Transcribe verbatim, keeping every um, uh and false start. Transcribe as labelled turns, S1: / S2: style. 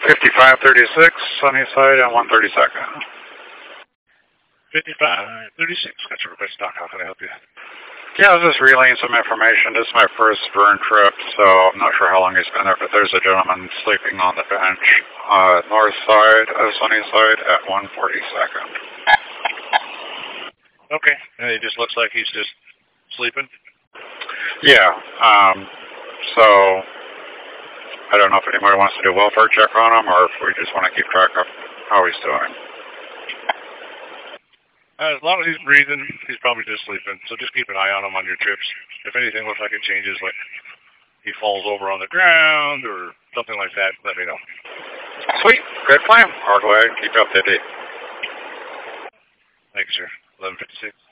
S1: fifty-five thirty-six, Sunnyside and one thirty-second.
S2: fifty-five thirty-six, got your request, Doc. How can I help you?
S1: Yeah, I was just relaying some information. This is my first Vern trip, so I'm not sure how long he's been there, but there's a gentleman sleeping on the bench, uh, north side of Sunnyside at one forty-second.
S2: Okay, and it just looks like he's just sleeping?
S1: Yeah, um, so I don't know if anybody wants to do a welfare check on him, or if we just want to keep track of how he's doing.
S2: Uh, as long as he's breathing, he's probably just sleeping. So just keep an eye on him on your trips. If anything looks like it changes, like he falls over on the ground or something like that, let me know.
S1: Sweet. Good plan. I'll go ahead and keep you updated.
S2: Thanks, sir. eleven fifty-six.